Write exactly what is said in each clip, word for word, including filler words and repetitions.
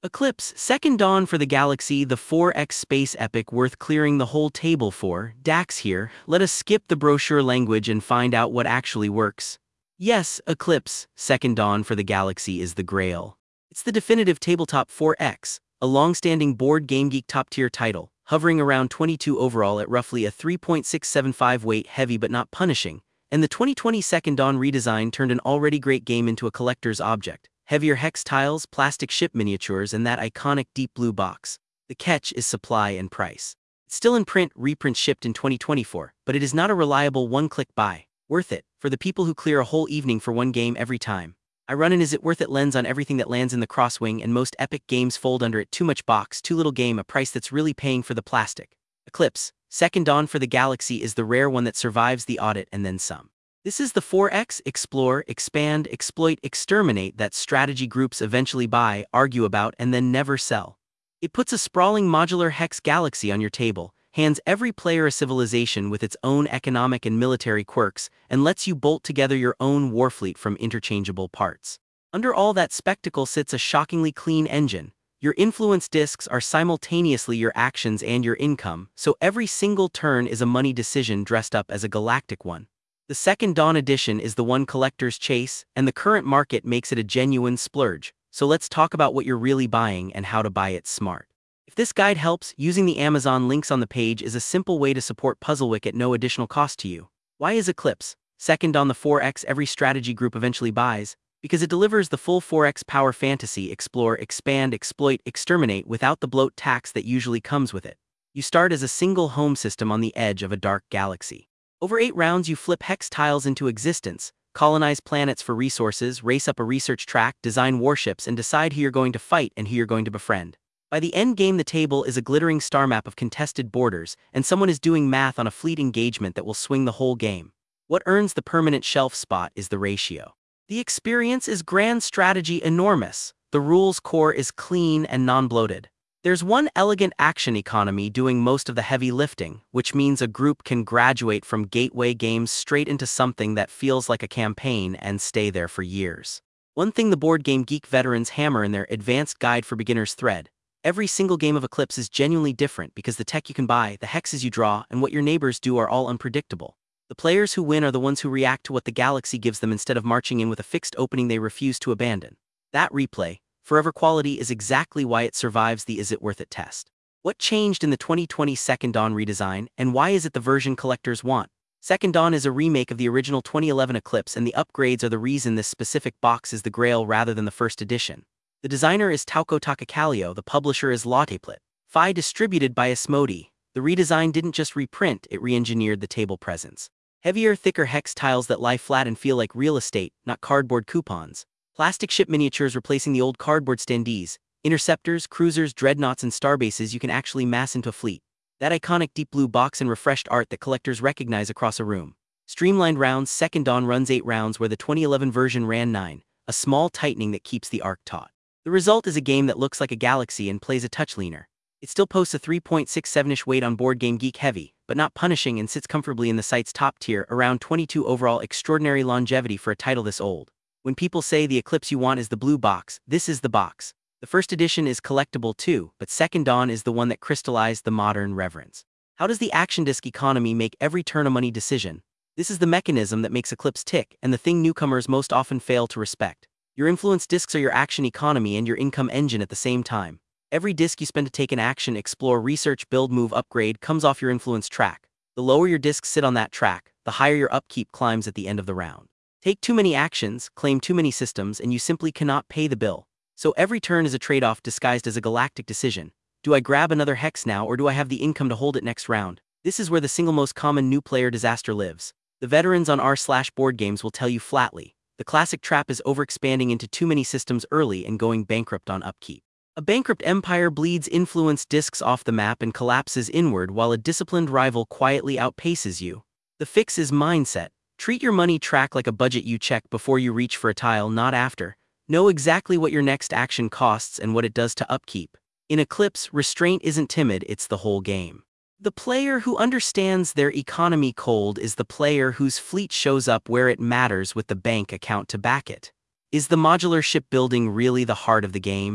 Eclipse, Second Dawn for the Galaxy, the four X space epic worth clearing the whole table for. Dax here, let us skip the brochure language and find out what actually works. Yes, Eclipse, Second Dawn for the Galaxy is the grail. It's the definitive tabletop four X, a long-standing Board Game Geek top-tier title, hovering around twenty-two overall at roughly a three point six seven five weight, heavy but not punishing, and the twenty twenty Second Dawn redesign turned an already great game into a collector's object. Heavier hex tiles, plastic ship miniatures, and that iconic deep blue box. The catch is supply and price. It's still in print, reprint shipped in twenty twenty-four, but it is not a reliable one-click buy. Worth it, for the people who clear a whole evening for one game every time. I run an is it worth it lens on everything that lands in the crosswing, and most epic games fold under it. Too much box, too little game, a price that's really paying for the plastic. Eclipse, Second Dawn for the Galaxy is the rare one that survives the audit and then some. This is the four X, explore, expand, exploit, exterminate that strategy groups eventually buy, argue about, and then never sell. It puts a sprawling modular hex galaxy on your table, hands every player a civilization with its own economic and military quirks, and lets you bolt together your own warfleet from interchangeable parts. Under all that spectacle sits a shockingly clean engine. Your influence discs are simultaneously your actions and your income, so every single turn is a money decision dressed up as a galactic one. The Second Dawn edition is the one collectors chase, and the current market makes it a genuine splurge, so let's talk about what you're really buying and how to buy it smart. If this guide helps, using the Amazon links on the page is a simple way to support Puzzlewick at no additional cost to you. Why is Eclipse, Second Dawn the four X every strategy group eventually buys? Because it delivers the full four X power fantasy, explore, expand, exploit, exterminate without the bloat tax that usually comes with it. You start as a single home system on the edge of a dark galaxy. Over eight rounds you flip hex tiles into existence, colonize planets for resources, race up a research track, design warships, and decide who you're going to fight and who you're going to befriend. By the end game the table is a glittering star map of contested borders, and someone is doing math on a fleet engagement that will swing the whole game. What earns the permanent shelf spot is the ratio. The experience is grand, strategy enormous. The rules core is clean and non-bloated. There's one elegant action economy doing most of the heavy lifting, which means a group can graduate from gateway games straight into something that feels like a campaign and stay there for years. One thing the Board Game Geek veterans hammer in their Advanced Guide for Beginners thread: every single game of Eclipse is genuinely different because the tech you can buy, the hexes you draw, and what your neighbors do are all unpredictable. The players who win are the ones who react to what the galaxy gives them instead of marching in with a fixed opening they refuse to abandon. That replay, forever quality, is exactly why it survives the is it worth it test. What changed in the twenty twenty Second Dawn redesign, and why is it the version collectors want? Second Dawn is a remake of the original twenty eleven Eclipse, and the upgrades are the reason this specific box is the grail rather than the first edition. The designer is Tauco Takakallio, the publisher is Lauteplit. F I distributed by Asmodee. The redesign didn't just reprint, it re-engineered the table presence. Heavier, thicker hex tiles that lie flat and feel like real estate, not cardboard coupons. Plastic ship miniatures replacing the old cardboard standees. Interceptors, cruisers, dreadnoughts, and starbases you can actually mass into a fleet. That iconic deep blue box and refreshed art that collectors recognize across a room. Streamlined rounds. Second Dawn runs eight rounds where the twenty eleven version ran nine, a small tightening that keeps the arc taut. The result is a game that looks like a galaxy and plays a touch leaner. It still posts a three point six seven-ish weight on Board Game Geek heavy, but not punishing, and sits comfortably in the site's top tier, around twenty-two overall. Extraordinary longevity for a title this old. When people say the Eclipse you want is the blue box, this is the box. The first edition is collectible too, but Second Dawn is the one that crystallized the modern reverence. How does the action disc economy make every turn a money decision? This is the mechanism that makes Eclipse tick, and the thing newcomers most often fail to respect. Your influence discs are your action economy and your income engine at the same time. Every disc you spend to take an action, explore, research, build, move, upgrade comes off your influence track. The lower your discs sit on that track, the higher your upkeep climbs at the end of the round. Take too many actions, claim too many systems, and you simply cannot pay the bill. So every turn is a trade-off disguised as a galactic decision. Do I grab another hex now, or do I have the income to hold it next round? This is where the single most common new player disaster lives. The veterans on r slash board games will tell you flatly, the classic trap is overexpanding into too many systems early and going bankrupt on upkeep. A bankrupt empire bleeds influence discs off the map and collapses inward while a disciplined rival quietly outpaces you. The fix is mindset. Treat your money track like a budget you check before you reach for a tile, not after. Know exactly what your next action costs and what it does to upkeep. In Eclipse, restraint isn't timid, it's the whole game. The player who understands their economy cold is the player whose fleet shows up where it matters with the bank account to back it. Is the modular shipbuilding really the heart of the game?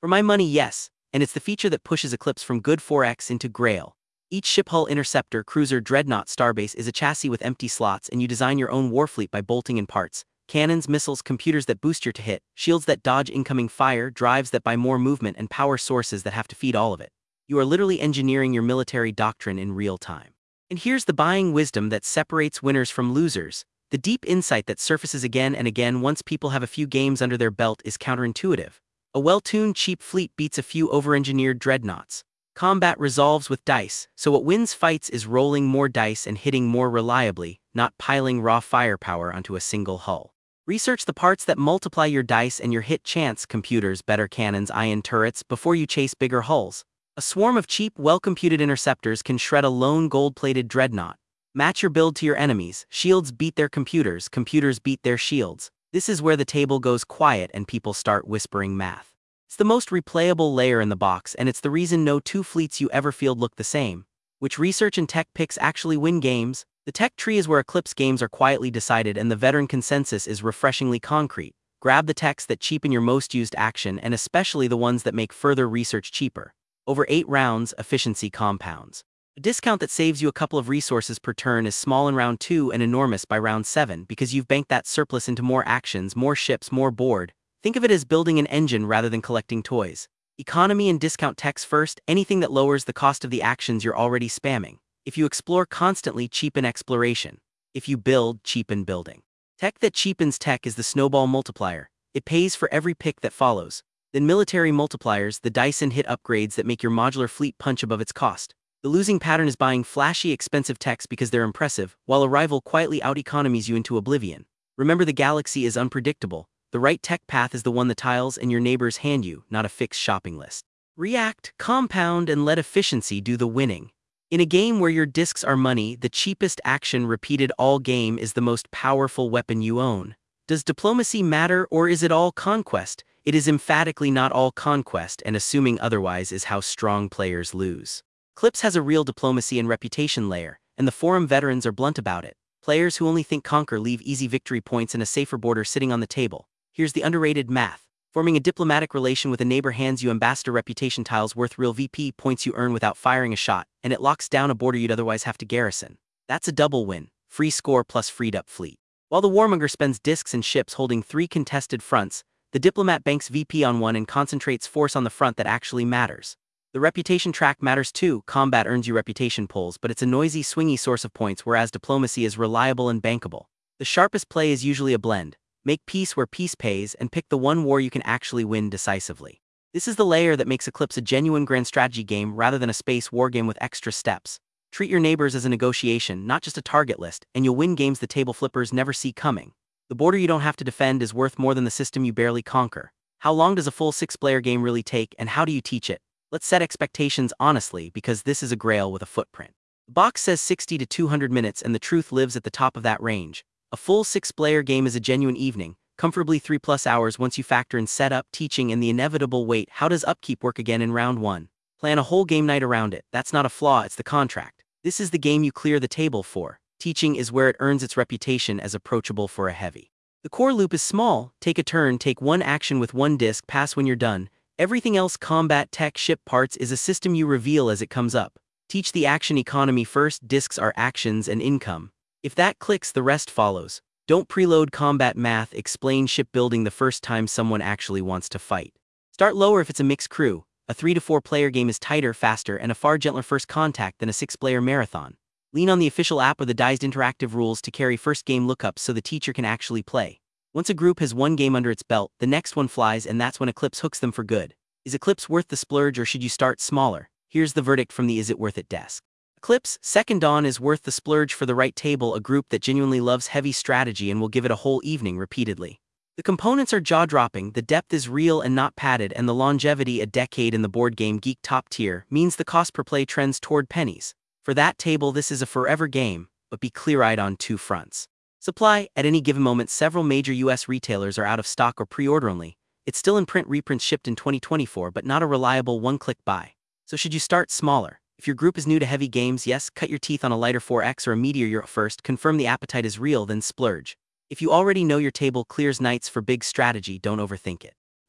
For my money, yes, and it's the feature that pushes Eclipse from good four X into Grail. Each ship hull, interceptor, cruiser, dreadnought, starbase is a chassis with empty slots, and you design your own warfleet by bolting in parts. Cannons, missiles, computers that boost your to hit, shields that dodge incoming fire, drives that buy more movement, and power sources that have to feed all of it. You are literally engineering your military doctrine in real time. And here's the buying wisdom that separates winners from losers. The deep insight that surfaces again and again once people have a few games under their belt is counterintuitive. A well-tuned, cheap fleet beats a few over-engineered dreadnoughts. Combat resolves with dice, so what wins fights is rolling more dice and hitting more reliably, not piling raw firepower onto a single hull. Research the parts that multiply your dice and your hit chance: computers, better cannons, ion turrets, before you chase bigger hulls. A swarm of cheap, well-computed interceptors can shred a lone gold-plated dreadnought. Match your build to your enemies. Shields beat their computers, computers beat their shields. This is where the table goes quiet and people start whispering math. It's the most replayable layer in the box, and it's the reason no two fleets you ever field look the same. Which research and tech picks actually win games? The tech tree is where Eclipse games are quietly decided, and the veteran consensus is refreshingly concrete. Grab the techs that cheapen your most used action, and especially the ones that make further research cheaper. Over eight rounds, efficiency compounds. A discount that saves you a couple of resources per turn is small in round two and enormous by round seven because you've banked that surplus into more actions, more ships, more board. Think of it as building an engine rather than collecting toys. Economy and discount techs first, anything that lowers the cost of the actions you're already spamming. If you explore constantly, cheapen exploration. If you build, cheapen building. Tech that cheapens tech is the snowball multiplier. It pays for every pick that follows. Then military multipliers, the dice and hit upgrades that make your modular fleet punch above its cost. The losing pattern is buying flashy, expensive techs because they're impressive, while a rival quietly out-economies you into oblivion. Remember, the galaxy is unpredictable. The right tech path is the one the tiles and your neighbors hand you, not a fixed shopping list. React, compound, and let efficiency do the winning. In a game where your discs are money, the cheapest action repeated all game is the most powerful weapon you own. Does diplomacy matter, or is it all conquest? It is emphatically not all conquest, and assuming otherwise is how strong players lose. Eclipse has a real diplomacy and reputation layer, and the forum veterans are blunt about it. Players who only think conquer leave easy victory points and a safer border sitting on the table. Here's the underrated math. Forming a diplomatic relation with a neighbor hands you ambassador reputation tiles worth real V P points you earn without firing a shot, and it locks down a border you'd otherwise have to garrison. That's a double win. Free score plus freed up fleet. While the warmonger spends discs and ships holding three contested fronts, the diplomat banks V P on one and concentrates force on the front that actually matters. The reputation track matters too. Combat earns you reputation pulls, but it's a noisy, swingy source of points, whereas diplomacy is reliable and bankable. The sharpest play is usually a blend. Make peace where peace pays, and pick the one war you can actually win decisively. This is the layer that makes Eclipse a genuine grand strategy game rather than a space war game with extra steps. Treat your neighbors as a negotiation, not just a target list, and you'll win games the table flippers never see coming. The border you don't have to defend is worth more than the system you barely conquer. How long does a full six-player game really take, and how do you teach it? Let's set expectations honestly, because this is a grail with a footprint. The box says sixty to two hundred minutes, and the truth lives at the top of that range. A full six-player game is a genuine evening, comfortably three plus hours once you factor in setup, teaching, and the inevitable wait. How does upkeep work again in round one? Plan a whole game night around it. That's not a flaw, it's the contract. This is the game you clear the table for. Teaching is where it earns its reputation as approachable for a heavy. The core loop is small. Take a turn, take one action with one disc, pass when you're done. Everything else, combat, tech, ship parts, is a system you reveal as it comes up. Teach the action economy first. Discs are actions and income. If that clicks, the rest follows. Don't preload combat math. Explain shipbuilding the first time someone actually wants to fight. Start lower if it's a mixed crew. A three to four player game is tighter, faster, and a far gentler first contact than a six-player marathon. Lean on the official app or the Dized interactive rules to carry first game lookups so the teacher can actually play. Once a group has one game under its belt, the next one flies, and that's when Eclipse hooks them for good. Is Eclipse worth the splurge, or should you start smaller? Here's the verdict from the Is It Worth It desk. Eclipse, Second Dawn is worth the splurge for the right table, a group that genuinely loves heavy strategy and will give it a whole evening repeatedly. The components are jaw-dropping, the depth is real and not padded, and the longevity, a decade in the board game geek top tier, means the cost per play trends toward pennies. For that table, this is a forever game, but be clear-eyed on two fronts. Supply, at any given moment several major U S retailers are out of stock or pre-order only. It's still in print, reprints shipped in twenty twenty-four, but not a reliable one-click buy. So should you start smaller? If your group is new to heavy games, yes, cut your teeth on a lighter four X or a Meteor Euro first, confirm the appetite is real, then splurge. If you already know your table clears nights for big strategy, don't overthink it.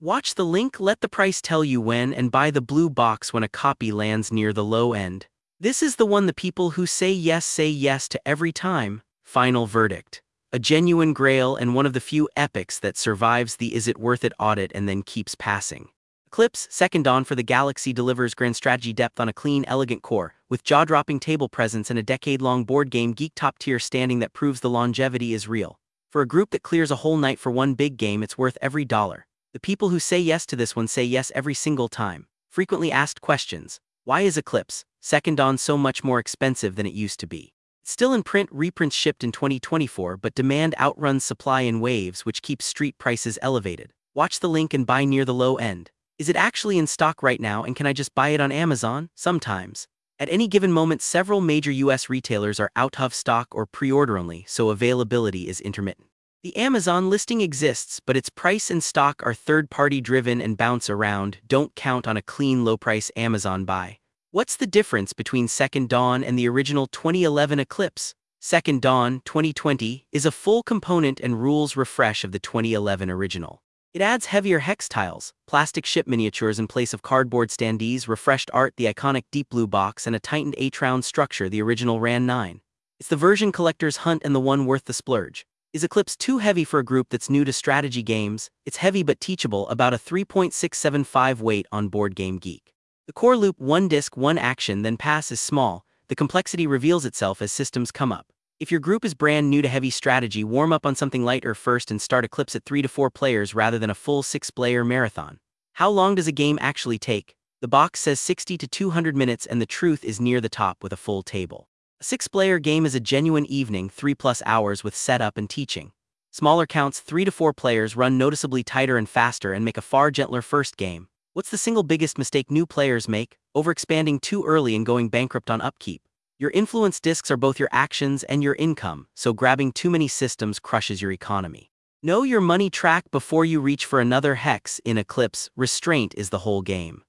Watch the link, let the price tell you when, and buy the blue box when a copy lands near the low end. This is the one the people who say yes say yes to every time. Final verdict. A genuine grail and one of the few epics that survives the is it worth it audit and then keeps passing. Eclipse, Second Dawn for the Galaxy delivers grand strategy depth on a clean, elegant core, with jaw-dropping table presence and a decade-long board game geek top-tier standing that proves the longevity is real. For a group that clears a whole night for one big game, it's worth every dollar. The people who say yes to this one say yes every single time. Frequently asked questions. Why is Eclipse, Second Dawn so much more expensive than it used to be? It's still in print, reprints shipped in twenty twenty-four, but demand outruns supply in waves, which keeps street prices elevated. Watch the link and buy near the low end. Is it actually in stock right now, and can I just buy it on Amazon? Sometimes. At any given moment, several major U S retailers are out of stock or pre-order only, so availability is intermittent. The Amazon listing exists, but its price and stock are third-party driven and bounce around. Don't count on a clean low-price Amazon buy. What's the difference between Second Dawn and the original twenty eleven Eclipse? Second Dawn twenty twenty is a full component and rules refresh of the twenty eleven original. It adds heavier hex tiles, plastic ship miniatures in place of cardboard standees, refreshed art, the iconic deep blue box, and a tightened eight-round structure the original ran nine. It's the version collectors hunt and the one worth the splurge. Is Eclipse too heavy for a group that's new to strategy games? It's heavy but teachable, about a three point six seven five weight on Board Game Geek. The core loop, one disc, one action, then pass, is small. The complexity reveals itself as systems come up. If your group is brand new to heavy strategy, warm up on something lighter first and start Eclipse at three to four players rather than a full six-player marathon. How long does a game actually take? The box says sixty to two hundred minutes, and the truth is near the top with a full table. A six-player game is a genuine evening, three plus hours with setup and teaching. Smaller counts, three to four players, run noticeably tighter and faster and make a far gentler first game. What's the single biggest mistake new players make? Overexpanding too early and going bankrupt on upkeep. Your influence discs are both your actions and your income, so grabbing too many systems crushes your economy. Know your money track before you reach for another hex. In Eclipse, restraint is the whole game.